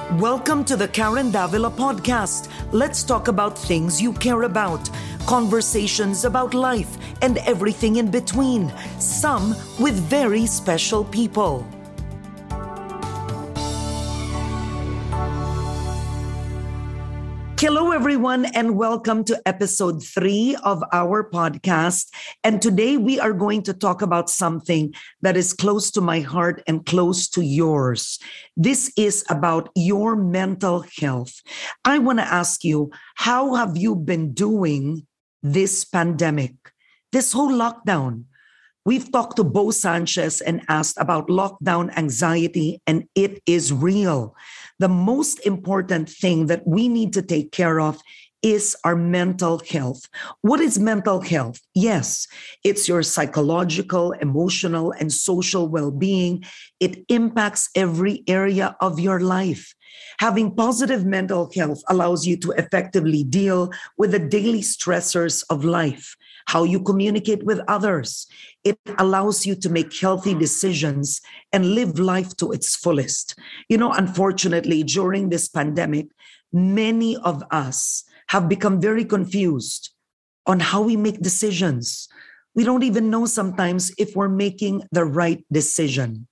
Welcome to the Karen Davila podcast. Let's talk about things you care about. Conversations about life and everything in between. Some with very special people. Hello, everyone, and welcome to episode 3 of our podcast. And today we are going to talk about something that is close to my heart and close to yours. This is about your mental health. I want to ask you, how have you been doing this pandemic, this whole lockdown? We've talked to Bo Sanchez and asked about lockdown anxiety, and it is real. The most important thing that we need to take care of is our mental health. What is mental health? Yes, it's your psychological, emotional, and social well-being. It impacts every area of your life. Having positive mental health allows you to effectively deal with the daily stressors of life, how you communicate with others. It allows you to make healthy decisions and live life to its fullest. Unfortunately, during this pandemic, many of us have become very confused on how we make decisions. We don't even know sometimes if we're making the right decision.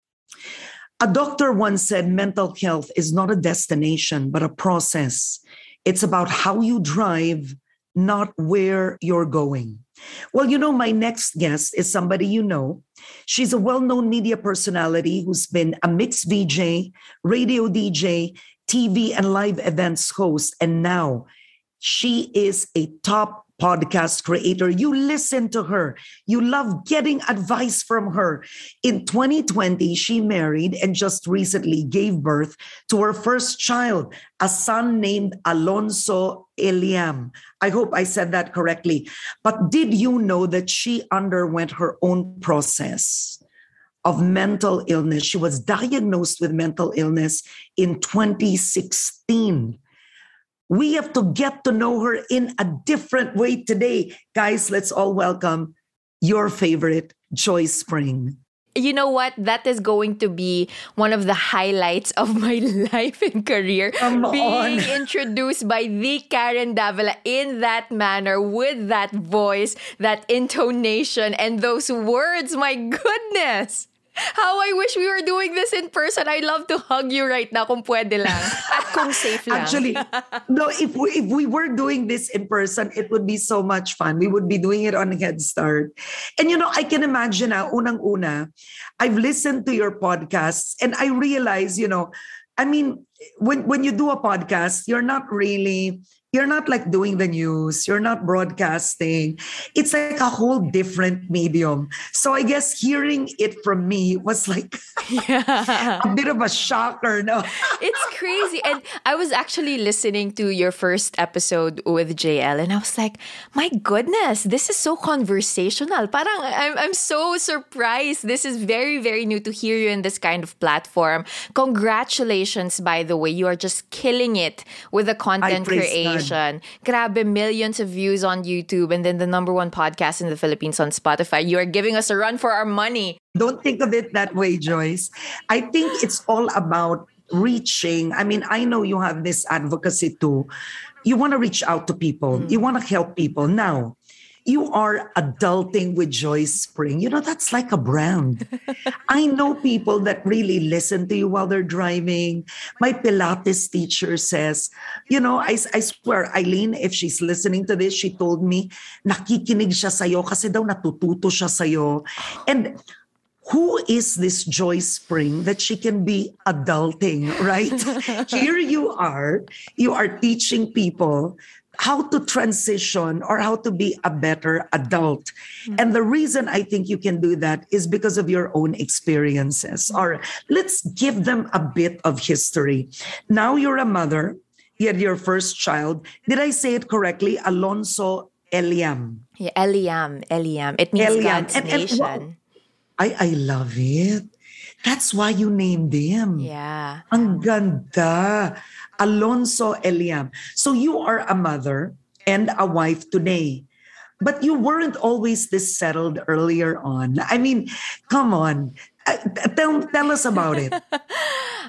A doctor once said mental health is not a destination, but a process. It's about how you drive, not where you're going. Well, my next guest is somebody you know. She's a well-known media personality who's been a mixed VJ, radio DJ, TV and live events host, and now she is a top podcast creator. You listen to her. You love getting advice from her. In 2020, she married and just recently gave birth to her first child, a son named Alonso Eliam. I hope I said that correctly. But did you know that she underwent her own process of mental illness? She was diagnosed with mental illness in 2016. We have to get to know her in a different way today. Guys, let's all welcome your favorite, Joyce Spring. You know what? That is going to be one of the highlights of my life and career. Being introduced by the Karen Davila in that manner, with that voice, that intonation, and those words. My goodness! How I wish we were doing this in person. I'd love to hug you right now kung pwede lang. At kung safe lang. Actually, no, if we were doing this in person, it would be so much fun. We would be doing it on Head Start. And I can imagine unang-una, I've listened to your podcasts and I realize, when you do a podcast, you're not like doing the news. You're not broadcasting. It's like a whole different medium. So I guess hearing it from me was like a bit of a shocker. No, it's crazy. And I was actually listening to your first episode with JL and I was like, my goodness, this is so conversational. Parang I'm so surprised. This is very, very new to hear you in this kind of platform. Congratulations, by the way. You are just killing it with the content creation. Grabe, millions of views on YouTube and then the number 1 podcast in the Philippines on Spotify. You are giving us a run for our money. Don't think of it that way, Joyce. I think it's all about reaching. I know you have this advocacy too. You want to reach out to people. You want to help people. Now, you are adulting with Joyce Spring. That's like a brand. I know people that really listen to you while they're driving. My Pilates teacher says, I swear, Eileen, if she's listening to this, she told me, nakikinig siya sa'yo kasi daw natututo siya sa'yo. And who is this Joyce Spring that she can be adulting, right? Here you are teaching people how to transition or how to be a better adult. And the reason I think you can do that is because of your own experiences. Or let's give them a bit of history. Now you're a mother. You had your first child. Did I say it correctly? Alonso Eliam. Yeah, Eliam. It means Eliam. God's nation. I love it. That's why you named him. Yeah. Ang ganda. Alonso Eliam. So you are a mother and a wife today. But you weren't always this settled earlier on. Come on. Tell us about it.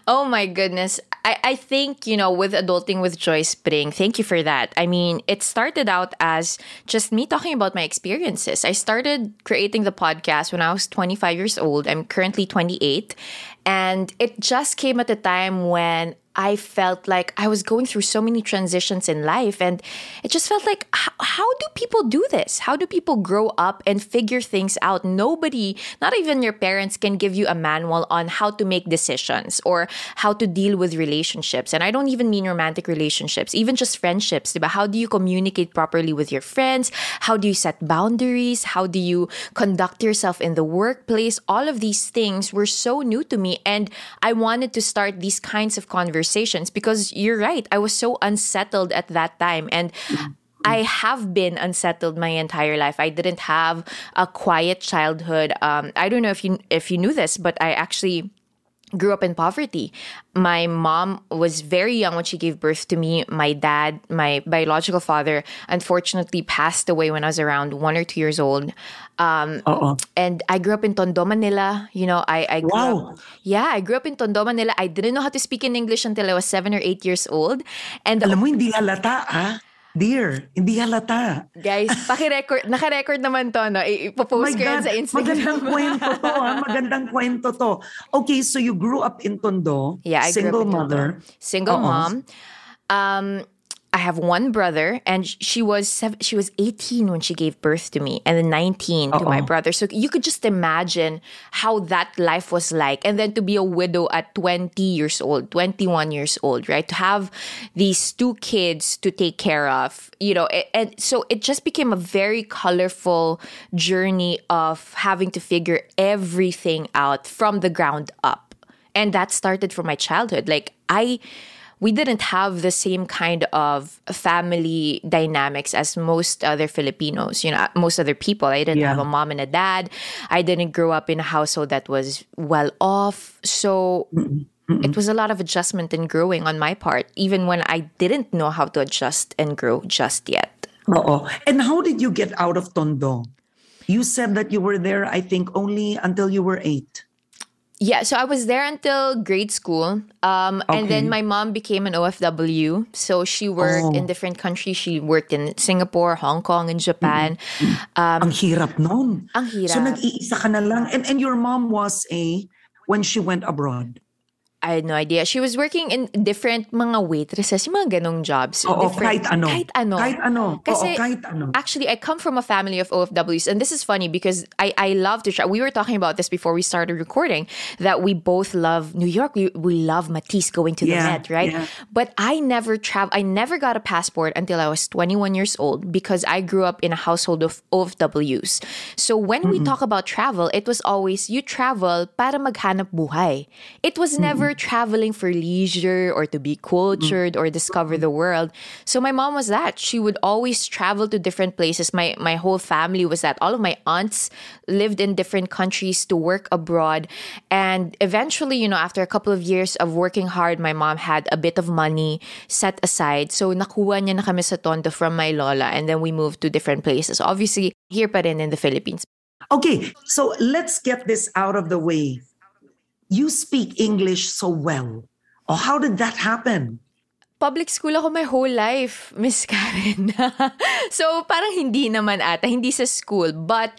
Oh my goodness. I think, with Adulting with Joy Spring, thank you for that. I mean, it started out as just me talking about my experiences. I started creating the podcast when I was 25 years old. I'm currently 28. And it just came at a time when I felt like I was going through so many transitions in life. And it just felt like, how do people do this? How do people grow up and figure things out? Nobody, not even your parents, can give you a manual on how to make decisions or how to deal with relationships. And I don't even mean romantic relationships, even just friendships. Diba? How do you communicate properly with your friends? How do you set boundaries? How do you conduct yourself in the workplace? All of these things were so new to me. And I wanted to start these kinds of conversations because you're right. I was so unsettled at that time. And I have been unsettled my entire life. I didn't have a quiet childhood. I don't know if you knew this, but I actually grew up in poverty. My mom was very young when she gave birth to me. My dad, my biological father, unfortunately passed away when I was around 1 or 2 years old. And I grew up in Tondo, Manila. I grew up. Yeah, I grew up in Tondo, Manila. I didn't know how to speak in English until I was 7 or 8 years old. And Alam mo, hindi halata, Dear, hindi halata. Guys, naka-record naman to, no? Ipopost ko yan sa Instagram. Magandang kwento to. Okay, so you grew up in Tondo. Yeah, I single grew up in mother. Tondo. Single mom. I have one brother, and she was 18 when she gave birth to me, and then 19 to my brother. So you could just imagine how that life was like. And then to be a widow at 20 years old, 21 years old, right? To have these two kids to take care of, and so it just became a very colorful journey of having to figure everything out from the ground up. And that started from my childhood. We didn't have the same kind of family dynamics as most other Filipinos, most other people. I didn't have a mom and a dad. I didn't grow up in a household that was well off. So it was a lot of adjustment and growing on my part, even when I didn't know how to adjust and grow just yet. And how did you get out of Tondo? You said that you were there, I think, only until you were 8. Yeah, so I was there until grade school. And then my mom became an OFW. So she worked in different countries. She worked in Singapore, Hong Kong, and Japan. Ang hirap nun. Ang hirap. So nag-iisa ka na lang. And your mom was when she went abroad? I had no idea. She was working in different mga waitresses, yung mga ganong jobs. Kahit ano. Kahit ano. Kahit ano. Kasi, kahit ano. actually, I come from a family of OFWs. And this is funny because I love to try. We were talking about this before we started recording, that we both love New York. We love Matisse going to the Met, right? Yeah. But I never got a passport until I was 21 years old because I grew up in a household of OFWs. So when we talk about travel, it was always, you travel para maghanap buhay. It was never traveling for leisure or to be cultured or discover the world. So my mom was that. She would always travel to different places. My whole family was that. All of my aunts lived in different countries to work abroad. And eventually, after a couple of years of working hard, my mom had a bit of money set aside. So nakuha niya na kami sa Tondo from my lola. And then we moved to different places. Obviously, here pa rin in the Philippines. Okay, so let's get this out of the way. You speak English so well. How did that happen? Public school ako my whole life, Miss Karen. So parang hindi naman ata, hindi sa school. But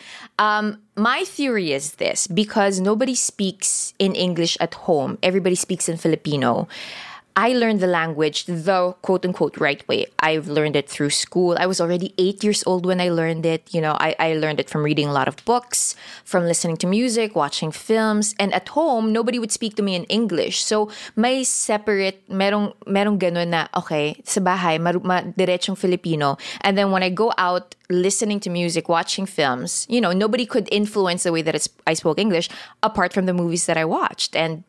my theory is this, because nobody speaks in English at home. Everybody speaks in Filipino. I learned the language the quote-unquote right way. I've learned it through school. I was already 8 years old when I learned it. I learned it from reading a lot of books, from listening to music, watching films. And at home, nobody would speak to me in English. So may separate, merong ganun na, okay, sa bahay, diretsong Filipino. And then when I go out listening to music, watching films, nobody could influence the way that I spoke English apart from the movies that I watched. And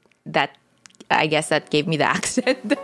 I guess that gave me the accent.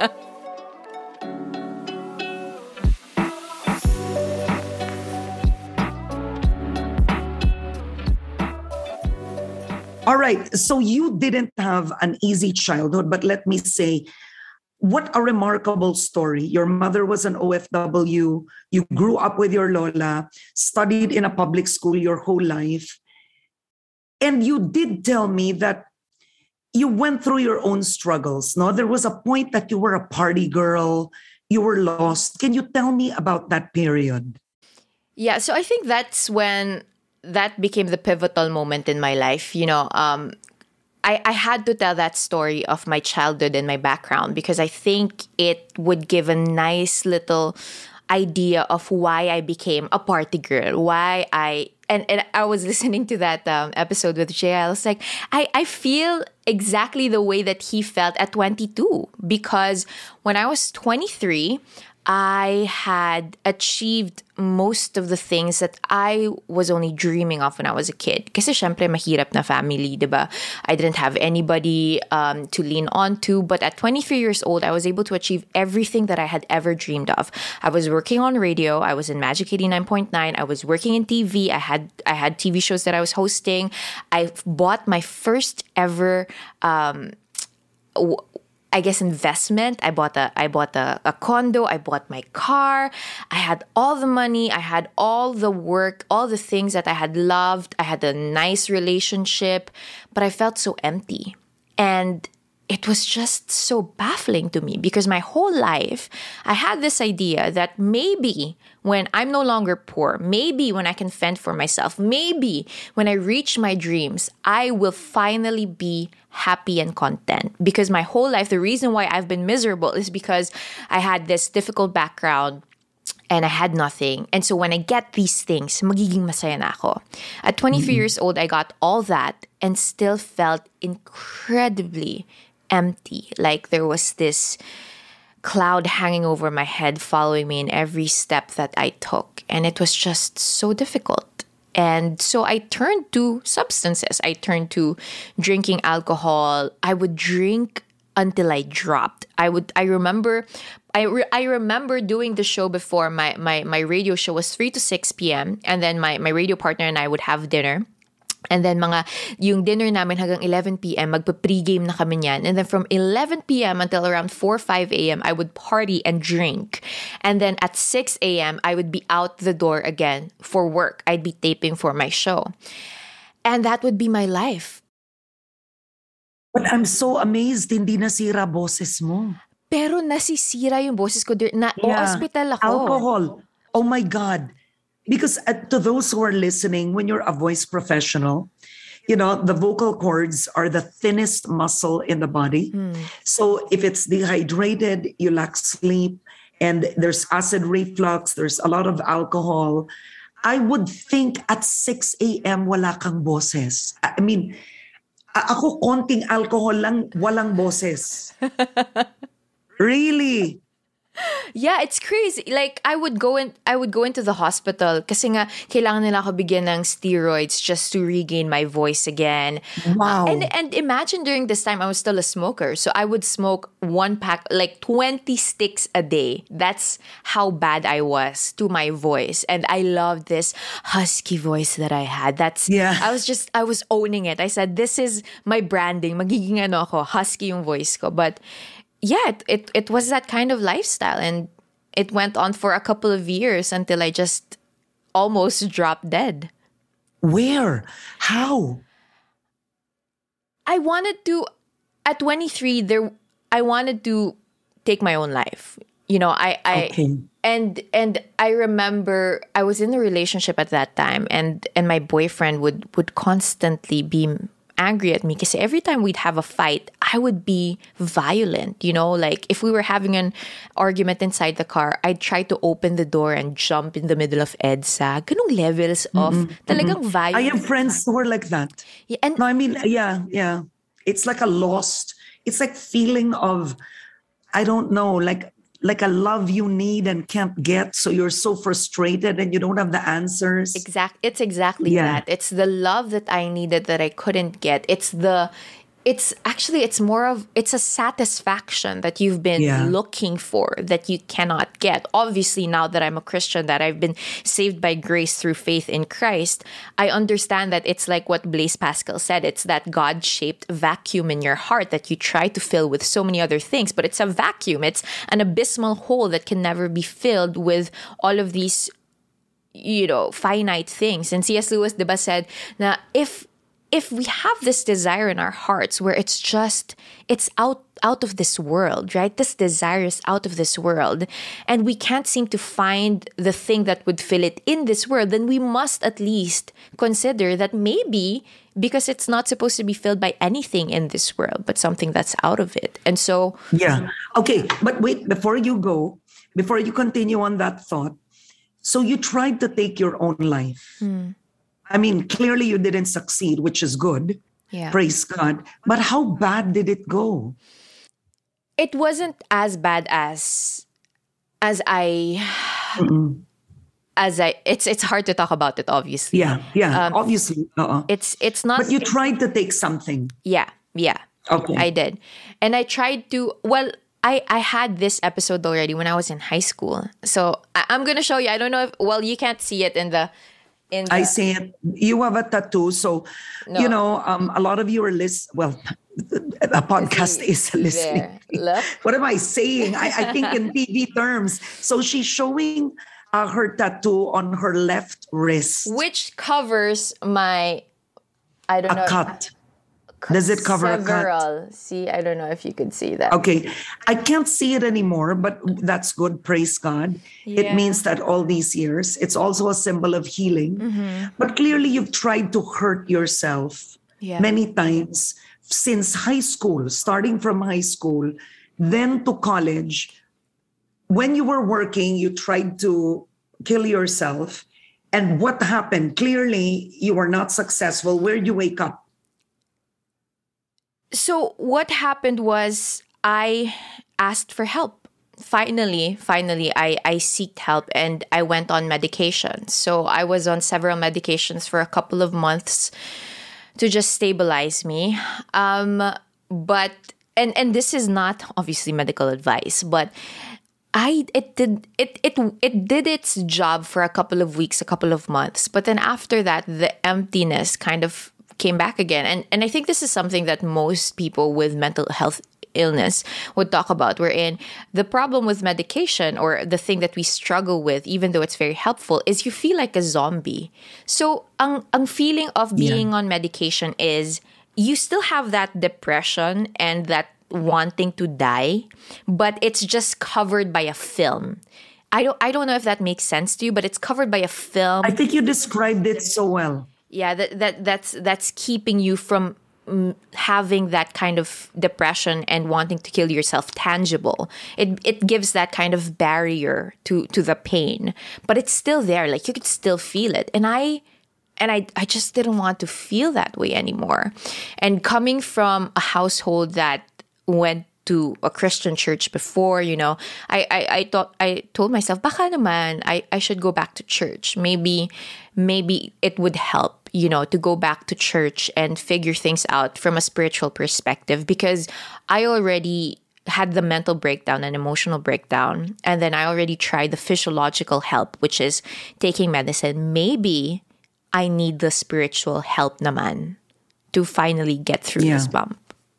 All right. So you didn't have an easy childhood, but let me say, what a remarkable story. Your mother was an OFW. You grew up with your lola, studied in a public school your whole life. And you did tell me that you went through your own struggles. No, there was a point that you were a party girl, you were lost. Can you tell me about that period? Yeah, so I think that's when that became the pivotal moment in my life. I had to tell that story of my childhood and my background because I think it would give a nice little idea of why I became a party girl, why and I was listening to that episode with Jay. I was like, I feel exactly the way that he felt at 22 because when I was 23, I had achieved most of the things that I was only dreaming of when I was a kid. Kasi syempre mahirap na family, diba? I didn't have anybody to lean on to. But at 23 years old, I was able to achieve everything that I had ever dreamed of. I was working on radio. I was in Magic 89.9. I was working in TV. I had TV shows that I was hosting. I bought my first ever I guess investment. I bought a condo. I bought my car. I had all the money. I had all the work, all the things that I had loved. I had a nice relationship, but I felt so empty. And it was just so baffling to me because my whole life I had this idea that maybe when I'm no longer poor, maybe when I can fend for myself, maybe when I reach my dreams, I will finally be happy and content. Because my whole life, the reason why I've been miserable is because I had this difficult background and I had nothing. And so when I get these things, magiging masaya na ako. At 23 years old, I got all that and still felt incredibly empty. Like there was this cloud hanging over my head, following me in every step that I took. And it was just so difficult. And so I turned to substances. I turned to drinking alcohol. I would drink until I dropped. I remember doing the show before. My radio show was 3 to 6 p.m. And then my radio partner and I would have dinner. And then yung dinner namin hanggang 11 p.m., magpa-pregame na kami niyan. And then from 11 p.m. until around 4 or 5 a.m., I would party and drink. And then at 6 a.m., I would be out the door again for work. I'd be taping for my show. And that would be my life. But I'm so amazed, hindi nasira boses mo. Pero nasisira yung boses ko. Na-hospital ako. Alcohol. Oh my God. Because to those who are listening, when you're a voice professional, the vocal cords are the thinnest muscle in the body. So if it's dehydrated, you lack sleep, and there's acid reflux, there's a lot of alcohol, I would think at 6 a.m. wala kang boses. I mean, ako konting alcohol lang, walang boses. Really? Yeah, it's crazy. Like I would go into the hospital kasi nga kailangan nila ako bigyan ng steroids just to regain my voice again. Wow. And imagine during this time I was still a smoker. So I would smoke one pack, like 20 sticks a day. That's how bad I was to my voice. And I loved this husky voice that I had. I was owning it. I said, this is my branding. Magiging ako, husky yung voice ko. But yeah, it was that kind of lifestyle, and it went on for a couple of years until I just almost dropped dead. Where? How? I wanted to, at 23, I wanted to take my own life. Okay. And I remember I was in a relationship at that time, and my boyfriend would constantly be angry at me because every time we'd have a fight, I would be violent. Like if we were having an argument inside the car, I'd try to open the door and jump in the middle of EDSA. Ganong levels of talagang violence. I have friends who are like that. Yeah, and no, I mean, yeah. It's like it's like feeling of, I don't know, like a love you need and can't get. So you're so frustrated and you don't have the answers. It's exactly that. It's the love that I needed that I couldn't get. It's a satisfaction that you've been looking for that you cannot get. Obviously, now that I'm a Christian, that I've been saved by grace through faith in Christ, I understand that it's like what Blaise Pascal said. It's that God-shaped vacuum in your heart that you try to fill with so many other things, but it's a vacuum. It's an abysmal hole that can never be filled with all of these, finite things. And C.S. Lewis, diba, said na if if we have this desire in our hearts where it's out of this world, right? This desire is out of this world, and we can't seem to find the thing that would fill it in this world, then we must at least consider that maybe because it's not supposed to be filled by anything in this world, but something that's out of it. And so Yeah. Okay. But wait, before you continue on that thought, so you tried to take your own life. I mean, clearly you didn't succeed, which is good. yeah. Praise God. But how bad did it go? It wasn't as bad as I it's hard to talk about it, obviously. Yeah. Obviously. It's not. But you tried to take something. Yeah. Okay. I did. And I tried to, well, I had this episode already when I was in high school. So I'm going to show you. I don't know if, well, you can't see it in the. I see it. You have a tattoo. So, a lot of you are a podcast is listening. There. Look. What am I saying? I think in TV terms. So she's showing her tattoo on her left wrist. Which covers my, I don't know. A cut. Does it cover a cut? Several. See, I don't know if you could see that. Okay. I can't see it anymore, but that's good. Praise God. It Yeah. means that all these years, it's also a symbol of healing. But clearly you've tried to hurt yourself Yeah. many times since high school, starting from high school, then to college. When you were working, you tried to kill yourself. And what happened? Clearly you were not successful. Where'd you wake up? So what happened was I asked for help. Finally, I sought help and I went on medication. So I was on several medications for a couple of months to just stabilize me. But this is not obviously medical advice, but it did its job for a couple of weeks, a couple of months. But then after that, the emptiness kind of came back again. And I think this is something that most people with mental health illness would talk about, wherein the problem with medication, or the thing that we struggle with, even though it's very helpful, is you feel like a zombie. So ang feeling of being on medication is you still have that depression and that wanting to die, but it's just covered by a film. I don't know if that makes sense to you, but it's covered by a film. I think you described it so well. Yeah, that's keeping you from having that kind of depression and wanting to kill yourself tangible. It gives that kind of barrier to the pain, but it's still there. Like you could still feel it, and I just didn't want to feel that way anymore. And coming from a household that went to a Christian church before, I told myself, baka naman, I should go back to church. Maybe it would help, to go back to church and figure things out from a spiritual perspective, because I already had the mental breakdown and emotional breakdown. And then I already tried the physiological help, which is taking medicine. Maybe I need the spiritual help naman to finally get through this bump.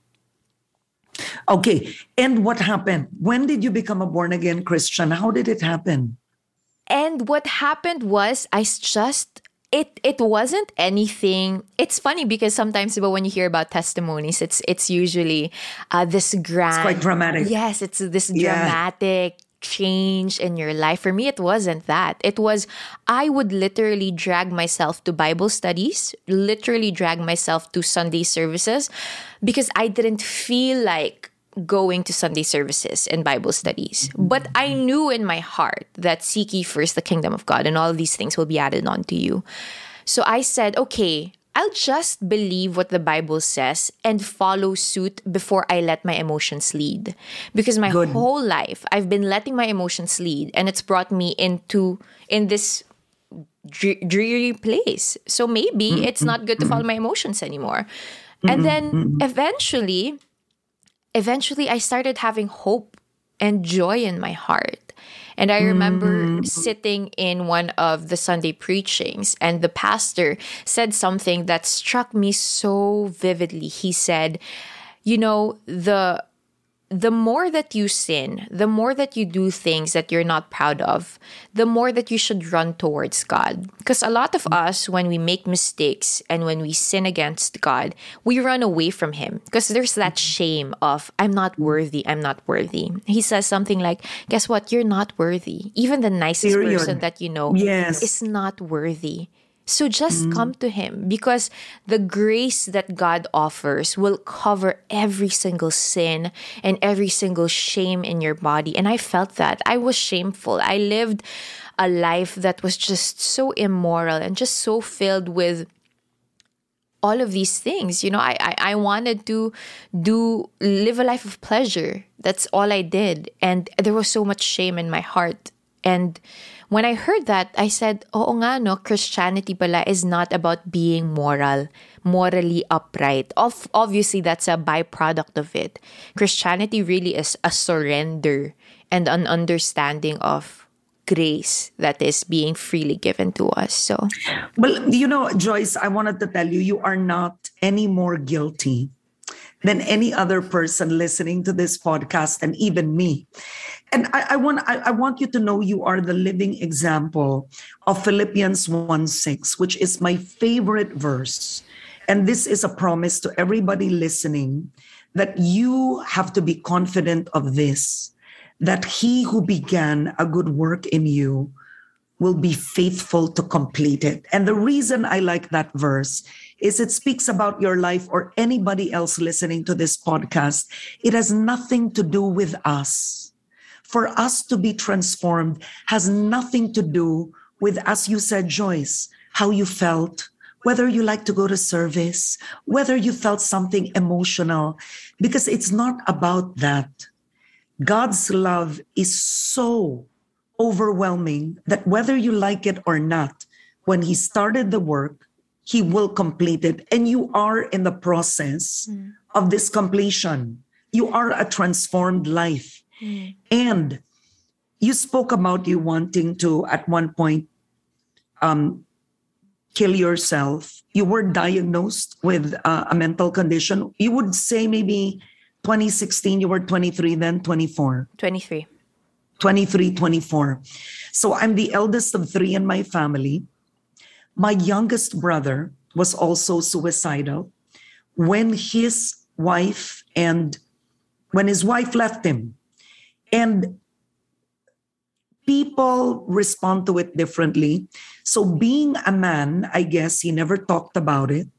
Okay. And what happened? When did you become a born-again Christian? How did it happen? And what happened was it wasn't anything. It's funny because sometimes when you hear about testimonies, it's usually this grand. It's quite dramatic. Yes, it's this dramatic change in your life. For me, it wasn't that. It was, I would literally drag myself to Bible studies, literally drag myself to Sunday services, because I didn't feel like going to Sunday services and Bible studies. But I knew in my heart that seek ye first the kingdom of God and all of these things will be added on to you. So I said, okay, I'll just believe what the Bible says and follow suit before I let my emotions lead. Because my whole life, I've been letting my emotions lead, and it's brought me in this dreary place. So maybe it's not good to follow my emotions anymore. And then eventually I started having hope and joy in my heart. And I remember sitting in one of the Sunday preachings, and the pastor said something that struck me so vividly. He said, the the more that you sin, the more that you do things that you're not proud of, the more that you should run towards God. Because a lot of us, when we make mistakes and when we sin against God, we run away from Him because there's that shame of, I'm not worthy, I'm not worthy. He says something like, guess what? You're not worthy. Even the nicest person that you know is not worthy. So just come to Him, because the grace that God offers will cover every single sin and every single shame in your body. And I felt that. I was shameful. I lived a life that was just so immoral and just so filled with all of these things. You know, I wanted to live a life of pleasure. That's all I did. And there was so much shame in my heart. And when I heard that, I said, oo nga no, Christianity pala is not about being morally upright. Obviously, that's a byproduct of it. Christianity really is a surrender and an understanding of grace that is being freely given to us. So, well, you know, Joyce, I wanted to tell you, you are not any more guilty than any other person listening to this podcast, and even me. And I want you to know you are the living example of Philippians 1:6, which is my favorite verse. And this is a promise to everybody listening that you have to be confident of this, that He who began a good work in you will be faithful to complete it. And the reason I like that verse is it speaks about your life or anybody else listening to this podcast. It has nothing to do with us. For us to be transformed has nothing to do with, as you said, Joyce, how you felt, whether you like to go to service, whether you felt something emotional, because it's not about that. God's love is so overwhelming that whether you like it or not, when He started the work, He will complete it. And you are in the process of this completion. You are a transformed life. And you spoke about you wanting to, at one point, kill yourself. You were diagnosed with a mental condition. You would say maybe 2016, you were 23, then 24. 23. 23, 24. So I'm the eldest of three in my family. My youngest brother was also suicidal when his wife left him. And people respond to it differently. So being a man, I guess he never talked about it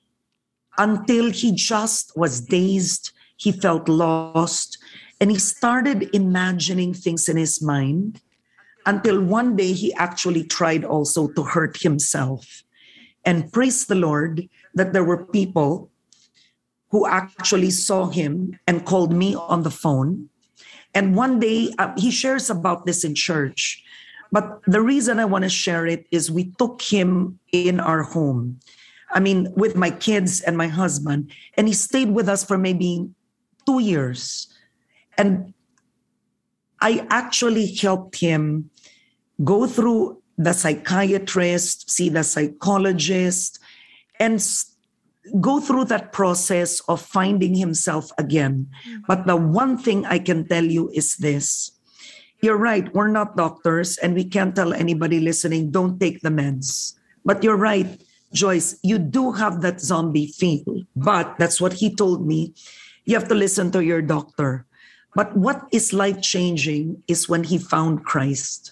until he just was dazed. He felt lost. And he started imagining things in his mind until one day he actually tried also to hurt himself. And praise the Lord that there were people who actually saw him and called me on the phone. And one day he shares about this in church. But the reason I want to share it is we took him in our home. I mean, with my kids and my husband. And he stayed with us for maybe 2 years. And I actually helped him go through the psychiatrist, see the psychologist, and go through that process of finding himself again. But the one thing I can tell you is this. You're right, we're not doctors, and we can't tell anybody listening, don't take the meds. But you're right, Joyce, you do have that zombie feel. But that's what he told me. You have to listen to your doctor. But what is life-changing is when he found Christ.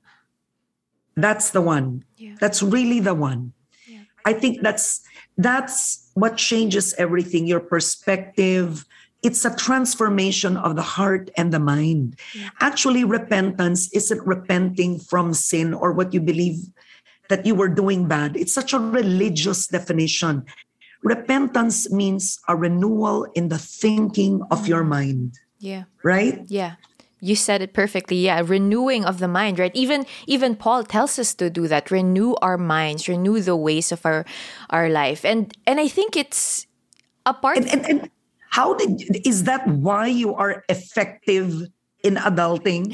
That's the one. Yeah. That's really the one. Yeah. I think that's what changes everything, your perspective. It's a transformation of the heart and the mind. Yeah. Actually, repentance isn't repenting from sin or what you believe that you were doing bad. It's such a religious definition. Repentance means a renewal in the thinking of your mind. Yeah. Right? Yeah. You said it perfectly. Yeah, renewing of the mind, right? Even Paul tells us to do that. Renew our minds, renew the ways of our life. And I think it's a part. And how is that why you are effective in adulting?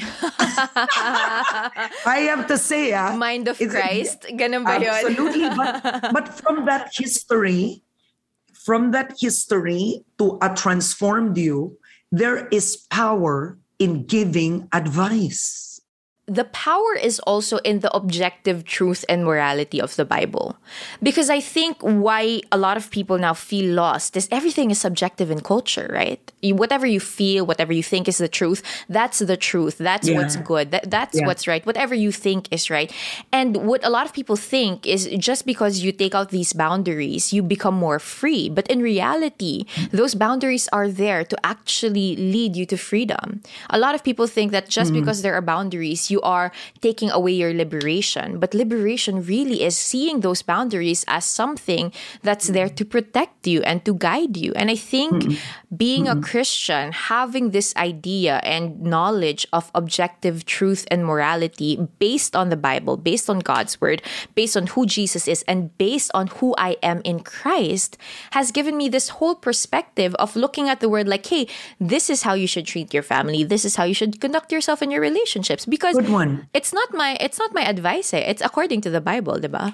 I have to say, mind of Christ. Ganun ba yun? Absolutely. But from that history to a transformed you, there is power in giving advice. The power is also in the objective truth and morality of the Bible. Because I think why a lot of people now feel lost is everything is subjective in culture, right? Whatever you feel, whatever you think is the truth, that's the truth. That's what's good. That's what's right. Whatever you think is right. And what a lot of people think is just because you take out these boundaries, you become more free. But in reality, those boundaries are there to actually lead you to freedom. A lot of people think that just because there are boundaries, you are taking away your liberation. But liberation really is seeing those boundaries as something that's there to protect you and to guide you. And I think being a Christian, having this idea and knowledge of objective truth and morality based on the Bible, based on God's word, based on who Jesus is, and based on who I am in Christ, has given me this whole perspective of looking at the word like, hey, this is how you should treat your family. This is how you should conduct yourself in your relationships. Because Good one. it's not my advice. It's according to the Bible, diba?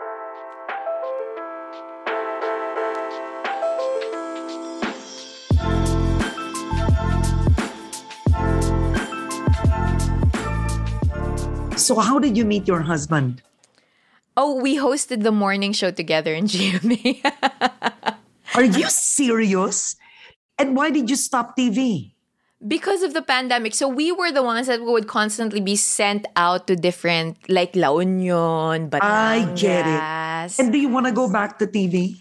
So how did you meet your husband? Oh, we hosted the morning show together in GMA. Are you serious? And why did you stop TV? Because of the pandemic. So we were the ones that would constantly be sent out to different, like La Union, Batangas. I get it. And do you want to go back to TV?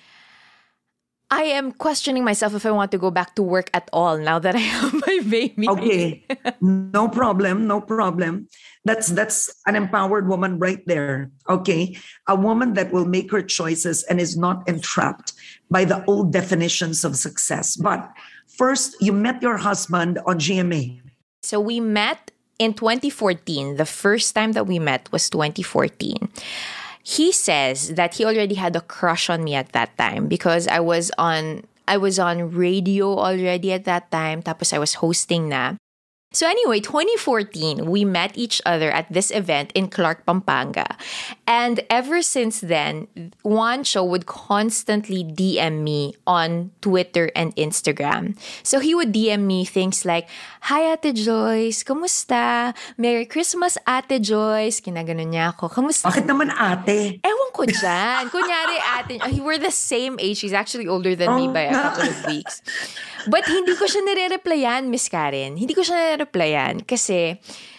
I am questioning myself if I want to go back to work at all now that I have my baby. Okay. No problem. No problem. That's an empowered woman right there. Okay. A woman that will make her choices and is not entrapped by the old definitions of success. But first, you met your husband on GMA. So we met in 2014. The first time that we met was 2014. He says that he already had a crush on me at that time because I was on radio already at that time. Tapos I was hosting na. So anyway, 2014, we met each other at this event in Clark, Pampanga. And ever since then, Juancho would constantly DM me on Twitter and Instagram. So he would DM me things like, "Hi, Ate Joyce, kamusta? Merry Christmas, Ate Joyce." Kinaganon niya ako. Kamusta? Bakit naman ate? Ewan ko dyan. Kunyari, ate, we're the same age. He's actually older than me by a couple of weeks. But hindi ko siya nire-replyan, Miss Karen. Hindi ko siya nire-replyan kasi,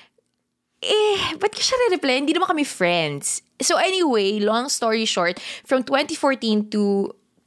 ba't ko siya nire-replyan? Hindi naman kami friends. So anyway, long story short, from 2014 to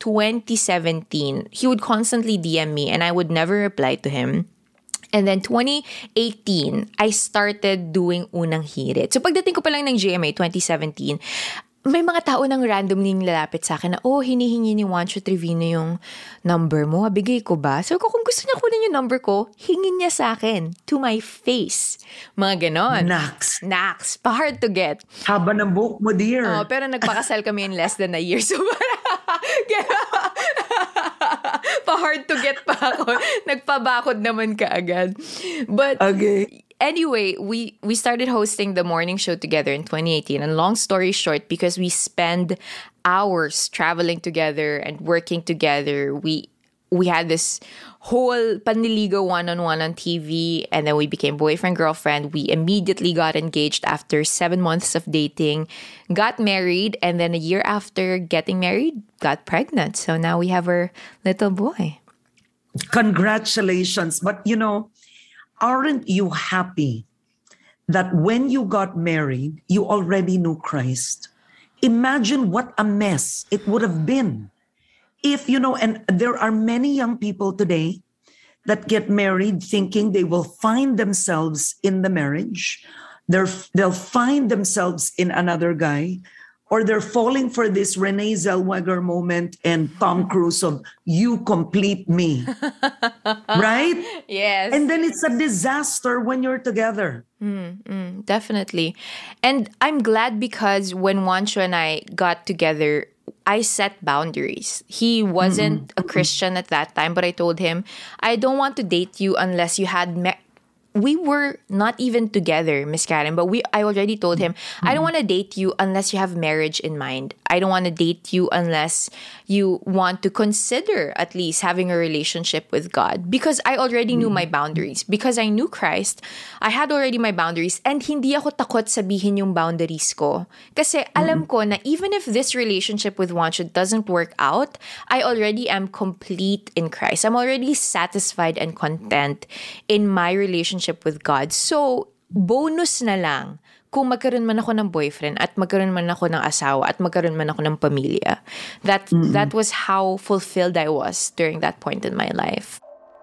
2017, he would constantly DM me and I would never reply to him. And then 2018, I started doing Unang Hirit. So pagdating ko pa lang ng GMA 2017, may mga tao nang randomly lalapit sa akin na, hinihingi ni Juancho Trevino yung number mo. Bigay ko ba? So kung gusto niya kunin yung number ko, hingin niya sa akin. To my face. Mga ganon. Nax. Pa-hard to get. Haba ng buhok mo, dear. Pero nagpakasal kami in less than a year. So pa-hard to get pa ako. Nagpabakod naman kaagad. But okay. Anyway, we started hosting the morning show together in 2018. And long story short, because we spend hours traveling together and working together, we had this whole panliligaw one-on-one on TV. And then we became boyfriend-girlfriend. We immediately got engaged after 7 months of dating, got married, and then a year after getting married, got pregnant. So now we have our little boy. Congratulations. But aren't you happy that when you got married, you already knew Christ? Imagine what a mess it would have been if, and there are many young people today that get married thinking they will find themselves in the marriage. They'll find themselves in another guy, or they're falling for this Renee Zellweger moment and Tom Cruise of "you complete me." Right? Yes. And then it's a disaster when you're together. Definitely. And I'm glad because when Juancho and I got together, I set boundaries. He wasn't a Christian at that time, but I told him, I don't want to date you unless you had we were not even together, Miss Karen, but I already told him, I don't want to date you unless you have marriage in mind. I don't want to date you unless you want to consider at least having a relationship with God. Because I already knew my boundaries. Because I knew Christ, I had already my boundaries. And hindi ako takot sabihin yung boundaries ko. Kasi alam ko na even if this relationship with Juancho doesn't work out, I already am complete in Christ. I'm already satisfied and content in my relationship with God. So, bonus na lang kung magkaroon man ako ng boyfriend at magkaroon man ako ng asawa at magkaroon man ako ng pamilya. That was how fulfilled I was during that point in my life.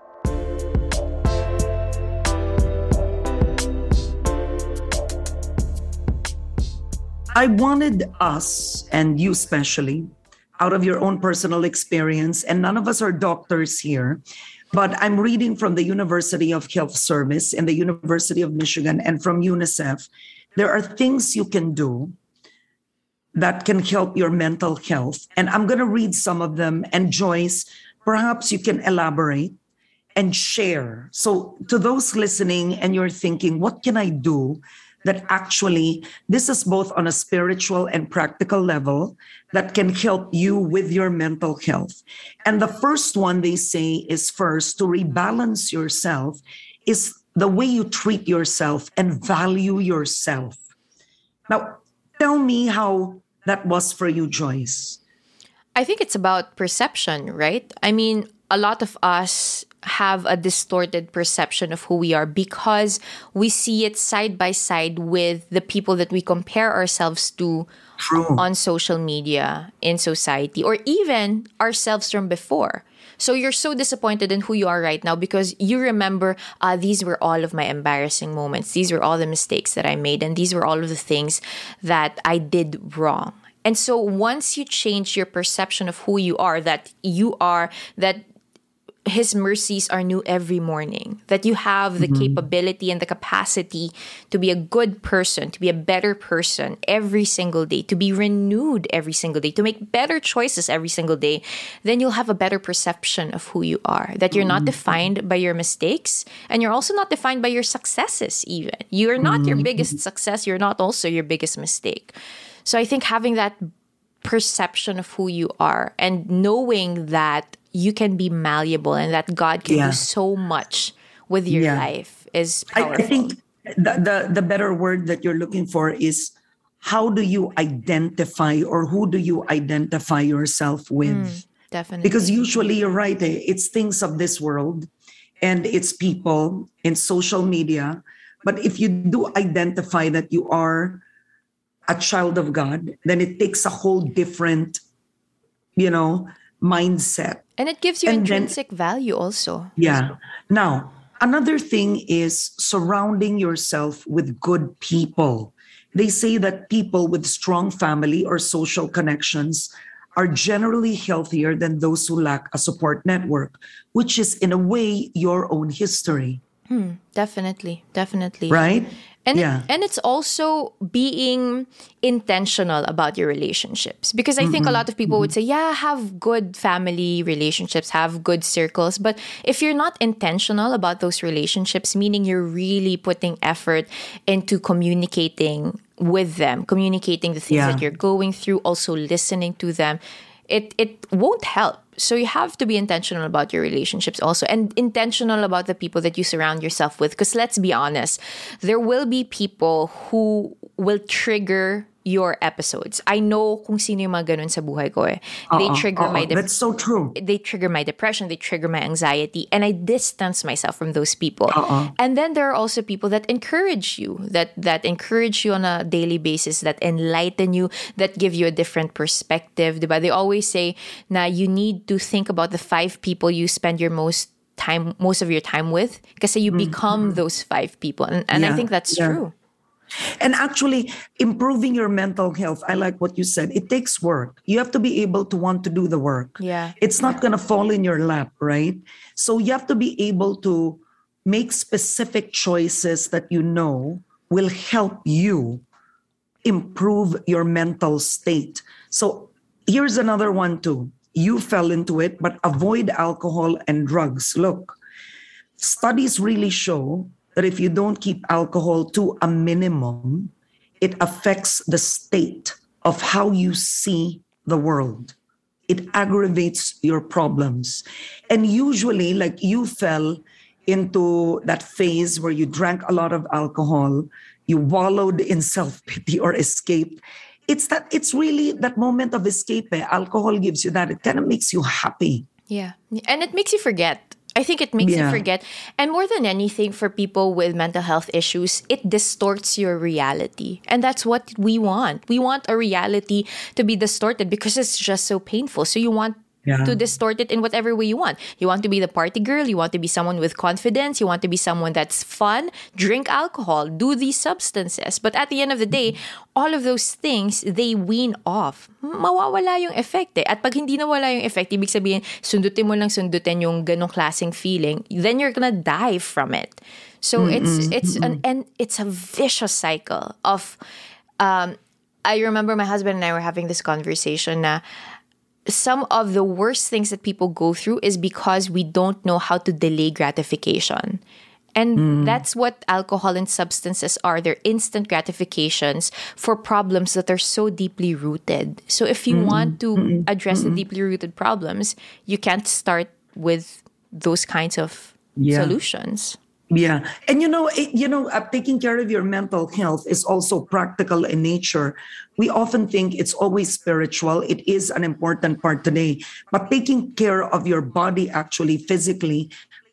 I wanted us, and you especially, out of your own personal experience, and none of us are doctors here, but I'm reading from the University of Health Service and the University of Michigan and from UNICEF. There are things you can do that can help your mental health. And I'm going to read some of them. And Joyce, perhaps you can elaborate and share. So to those listening and you're thinking, what can I do that actually, this is both on a spiritual and practical level that can help you with your mental health. And the first one they say is first to rebalance yourself is the way you treat yourself and value yourself. Now, tell me how that was for you, Joyce. I think it's about perception, right? I mean, a lot of us have a distorted perception of who we are because we see it side by side with the people that we compare ourselves to on social media, in society, or even ourselves from before. So you're so disappointed in who you are right now because you remember, these were all of my embarrassing moments. These were all the mistakes that I made, and these were all of the things that I did wrong. And so once you change your perception of who you are, that His mercies are new every morning, that you have the capability and the capacity to be a good person, to be a better person every single day, to be renewed every single day, to make better choices every single day, then you'll have a better perception of who you are, that you're not defined by your mistakes, and you're also not defined by your successes even. You're not your biggest success, you're not also your biggest mistake. So I think having that perception of who you are and knowing that you can be malleable and that God can do so much with your life is powerful. I think the better word that you're looking for is how do you identify or who do you identify yourself with? Definitely. Because usually you're right, it's things of this world and it's people in social media. But if you do identify that you are a child of God, then it takes a whole different, mindset. And it gives you intrinsic value also. Yeah. Now, another thing is surrounding yourself with good people. They say that people with strong family or social connections are generally healthier than those who lack a support network, which is in a way your own history. Definitely. Right? And it's also being intentional about your relationships. Because I think a lot of people would say, have good family relationships, have good circles. But if you're not intentional about those relationships, meaning you're really putting effort into communicating with them, communicating the things that you're going through, also listening to them, it won't help. So you have to be intentional about your relationships also, and intentional about the people that you surround yourself with. Because let's be honest, there will be people who will trigger your episodes. I know kung sino yung mga ganun sa buhay ko eh. They trigger my that's so true. They trigger my depression, they trigger my anxiety, and I distance myself from those people. And then there are also people that encourage you, that encourage you on a daily basis, that enlighten you, that give you a different perspective. Diba? They always say na you need to think about the 5 people you spend your most of your time with, kasi you become those 5 people. And I think that's true. And actually, improving your mental health, I like what you said. It takes work. You have to be able to want to do the work. Yeah. It's not going to fall in your lap, right? So you have to be able to make specific choices that you know will help you improve your mental state. So here's another one too. You fell into it, but avoid alcohol and drugs. Look, studies really show that if you don't keep alcohol to a minimum, it affects the state of how you see the world. It aggravates your problems. And usually, like you fell into that phase where you drank a lot of alcohol, you wallowed in self-pity or escape. It's really that moment of escape. Alcohol gives you that. It kind of makes you happy. Yeah. And it makes you forget. I think it makes you forget. And more than anything, for people with mental health issues, it distorts your reality. And that's what we want. We want a reality to be distorted because it's just so painful. So you want to distort it in whatever way you want. You want to be the party girl. You want to be someone with confidence. You want to be someone that's fun. Drink alcohol. Do these substances. But at the end of the day, all of those things, they wean off. Mawawala yung effect eh. At pag hindi nawala yung effect, ibig sabihin, sundutin mo lang sundutin yung ganong klaseng feeling, then you're gonna die from it. So it's a vicious cycle of, I remember my husband and I were having this conversation na some of the worst things that people go through is because we don't know how to delay gratification. And that's what alcohol and substances are. They're instant gratifications for problems that are so deeply rooted. So if you want to address the deeply rooted problems, you can't start with those kinds of solutions. Yeah. And taking care of your mental health is also practical in nature. We often think it's always spiritual. It is an important part today. But taking care of your body actually physically,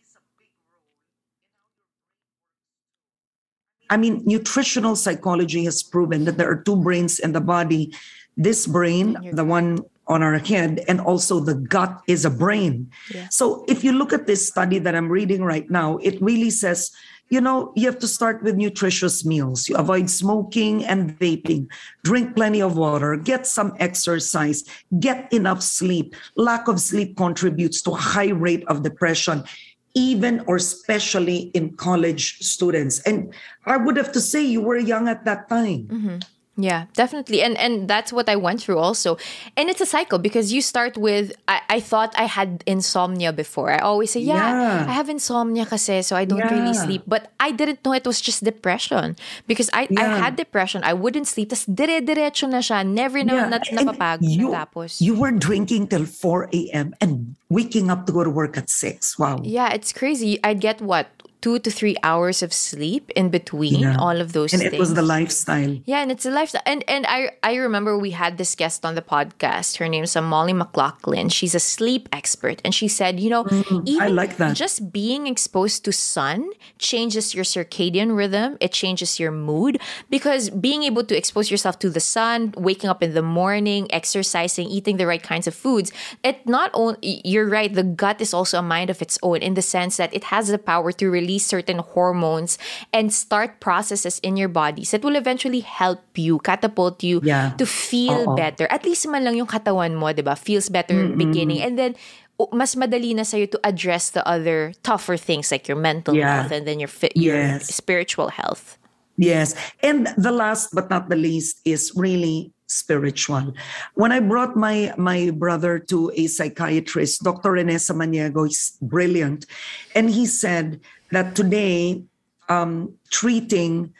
I mean, nutritional psychology has proven that there are two brains in the body. This brain, the one on our head, and also the gut is a brain. Yeah. So if you look at this study that I'm reading right now, it really says, you have to start with nutritious meals. You avoid smoking and vaping, drink plenty of water, get some exercise, get enough sleep. Lack of sleep contributes to a high rate of depression, even or especially in college students. And I would have to say you were young at that time. Mm-hmm. Yeah, definitely. And that's what I went through also. And it's a cycle because you start with, I thought I had insomnia before. I always say, I have insomnia kasi, so I don't really sleep. But I didn't know it was just depression. Because I had depression. I wouldn't sleep. Tas dire-diretso na siya. Never napapagod na tapos. You were drinking till 4 a.m. and waking up to go to work at 6. Wow. Yeah, it's crazy. I'd get 2 to 3 hours of sleep in between all of those things. And it was the lifestyle. Yeah, and it's a lifestyle. And I remember we had this guest on the podcast. Her name's Molly McLaughlin. She's a sleep expert. And she said, even I like that. Just being exposed to sun changes your circadian rhythm. It changes your mood. Because being able to expose yourself to the sun, waking up in the morning, exercising, eating the right kinds of foods, it not only, you're right, the gut is also a mind of its own in the sense that it has the power to release certain hormones and start processes in your bodies that will eventually help you, catapult you to feel better. At least man lang yung katawan mo, diba? Feels better beginning. And then, mas madali na sa'yo to address the other tougher things like your mental health and then your spiritual health. Yes. And the last but not the least is really spiritual. When I brought my brother to a psychiatrist, Dr. Rene Samaniego is brilliant. And he said that today, treating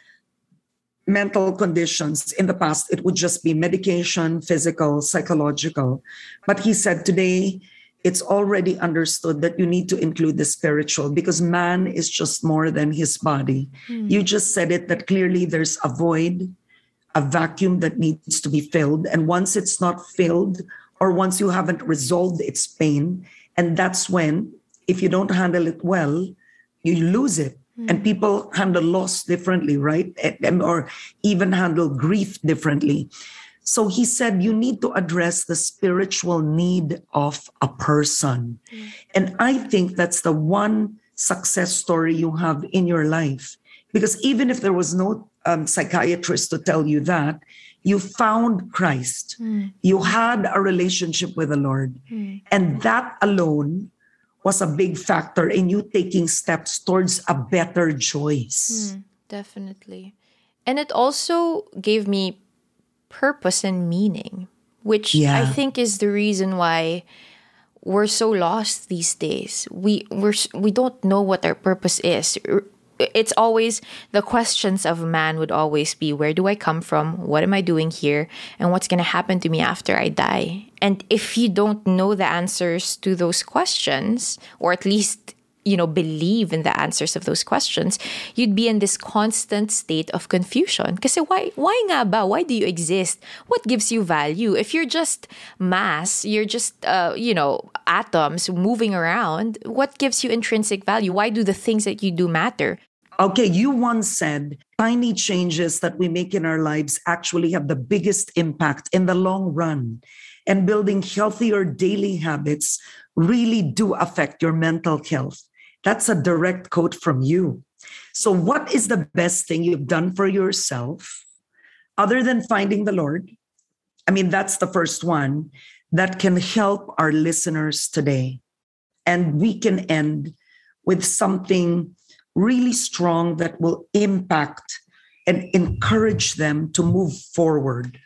mental conditions, in the past, it would just be medication, physical, psychological. But he said today, it's already understood that you need to include the spiritual because man is just more than his body. You just said it that clearly there's a void, a vacuum that needs to be filled. And once it's not filled, or once you haven't resolved its pain, and that's when, if you don't handle it well, you lose it. And people handle loss differently, right? Or even handle grief differently. So he said, you need to address the spiritual need of a person. And I think that's the one success story you have in your life. Because even if there was no psychiatrist to tell you that, you found Christ. You had a relationship with the Lord. And that alone was a big factor in you taking steps towards a better choice. Definitely. And it also gave me purpose and meaning, which I think is the reason why we're so lost these days. We don't know what our purpose is. it's always the questions of man would always be, where do I come from? What am I doing here? And what's going to happen to me after I die? And if you don't know the answers to those questions, or at least believe in the answers of those questions, you'd be in this constant state of confusion. Kasi why nga ba? Why do you exist? What gives you value? If you're just mass, you're just, atoms moving around, what gives you intrinsic value? Why do the things that you do matter? Okay, you once said tiny changes that we make in our lives actually have the biggest impact in the long run. And building healthier daily habits really do affect your mental health. That's a direct quote from you. So, what is the best thing you've done for yourself other than finding the Lord? I mean, that's the first one that can help our listeners today. And we can end with something really strong that will impact and encourage them to move forward.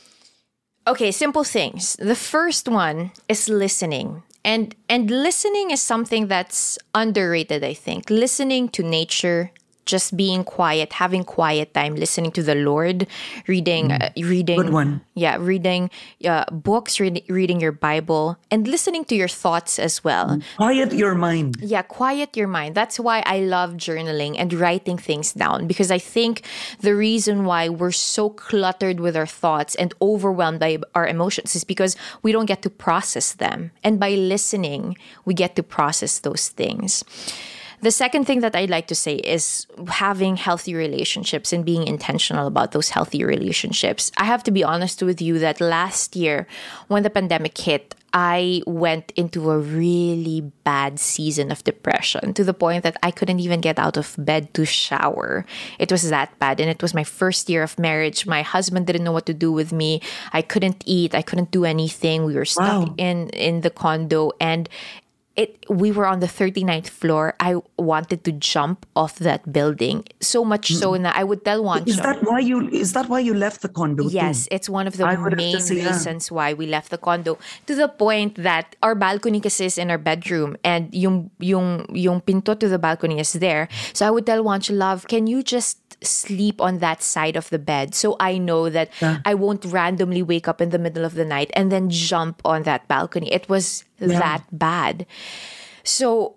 Okay, simple things. The first one is listening. And listening is something that's underrated, I think. Listening to nature, just being quiet, having quiet time, listening to the Lord, reading, Good one. Yeah, reading books, reading your Bible, and listening to your thoughts as well. Quiet your mind. Yeah, quiet your mind. That's why I love journaling and writing things down, because I think the reason why we're so cluttered with our thoughts and overwhelmed by our emotions is because we don't get to process them. And by listening, we get to process those things. The second thing that I'd like to say is having healthy relationships and being intentional about those healthy relationships. I have to be honest with you that last year, when the pandemic hit, I went into a really bad season of depression, to the point that I couldn't even get out of bed to shower. It was that bad. And it was my first year of marriage. My husband didn't know what to do with me. I couldn't eat. I couldn't do anything. We were stuck in the condo, and we were on the 39th floor. I wanted to jump off that building. So much so that I would tell Juancho. Is that why you left the condo? Yes, it's one of the main reasons why we left the condo. To the point that our balcony kasi is in our bedroom, and yung pinto to the balcony is there. So I would tell Juancho, love, can you just sleep on that side of the bed so I know that I won't randomly wake up in the middle of the night and then jump on that balcony. It was that bad. So,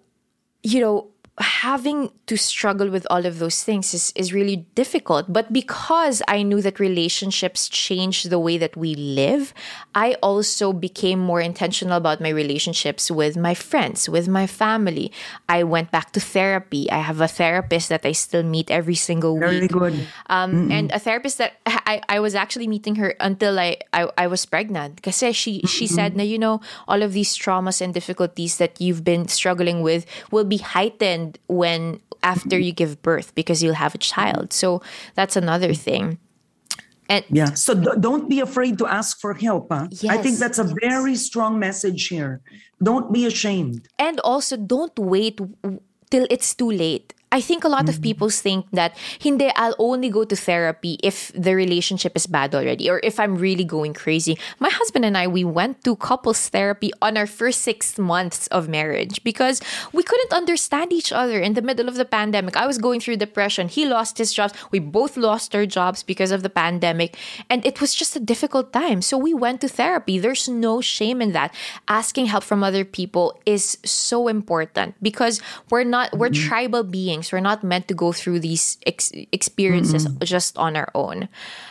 having to struggle with all of those things is really difficult. But because I knew that relationships change the way that we live, I also became more intentional about my relationships with my friends, with my family. I went back to therapy. I have a therapist that I still meet every single week. Very good. And a therapist that I was actually meeting her until I was pregnant. Kasi she said, na, all of these traumas and difficulties that you've been struggling with will be heightened when after you give birth, because you'll have a child. So that's another thing. And so don't be afraid to ask for help. Huh? Yes. I think that's a very strong message here. Don't be ashamed. And also, don't wait till it's too late. I think a lot of people think that, hindi, I'll only go to therapy if the relationship is bad already, or if I'm really going crazy. My husband and I, we went to couples therapy on our first 6 months of marriage because we couldn't understand each other in the middle of the pandemic. I was going through depression. He lost his jobs. We both lost our jobs because of the pandemic. And it was just a difficult time. So we went to therapy. There's no shame in that. Asking help from other people is so important because we're tribal beings. We're not meant to go through these experiences just on our own.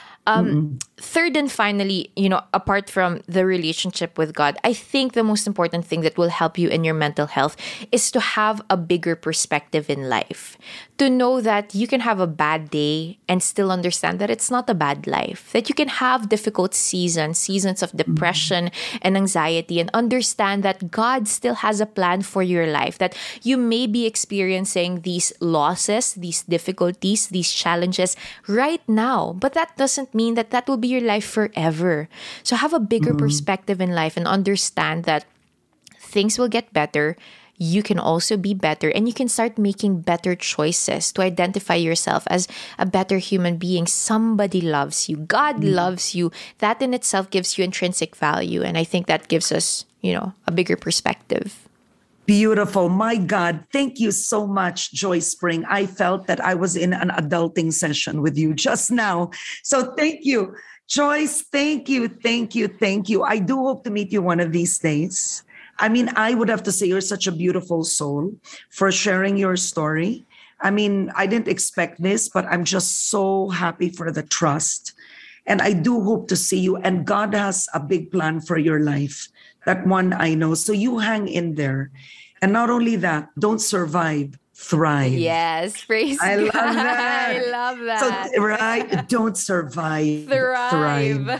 Third and finally, apart from the relationship with God, I think the most important thing that will help you in your mental health is to have a bigger perspective in life. To know that you can have a bad day and still understand that it's not a bad life. That you can have difficult seasons of depression and anxiety, and understand that God still has a plan for your life. That you may be experiencing these losses, these difficulties, these challenges right now, but that doesn't mean that will be your life forever. So have a bigger perspective in life and understand that things will get better. You can also be better, and you can start making better choices to identify yourself as a better human being. Somebody loves you. God loves you. That in itself gives you intrinsic value. And I think that gives us, a bigger perspective. Beautiful. My God. Thank you so much, Joyce Spring. I felt that I was in an adulting session with you just now. So thank you. Joyce, thank you, thank you, thank you. I do hope to meet you one of these days. I mean, I would have to say you're such a beautiful soul for sharing your story. I mean, I didn't expect this, but I'm just so happy for the trust. And I do hope to see you. And God has a big plan for your life. That one I know. So you hang in there. And not only that, don't survive, thrive. Yes, praise I God. love that. I love that. So, right? Don't survive, Thrive.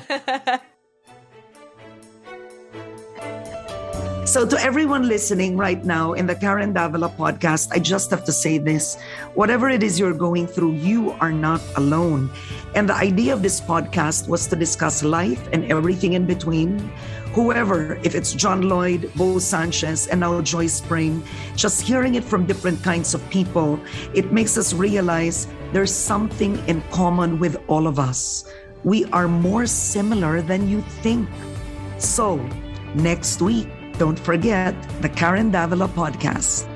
So to everyone listening right now in the Karen Davila podcast, I just have to say this. Whatever it is you're going through, you are not alone. And the idea of this podcast was to discuss life and everything in between. Whoever, if it's John Lloyd, Bo Sanchez, and now Joyce Spring, just hearing it from different kinds of people, it makes us realize there's something in common with all of us. We are more similar than you think. So next week, don't forget the Karen Davila podcast.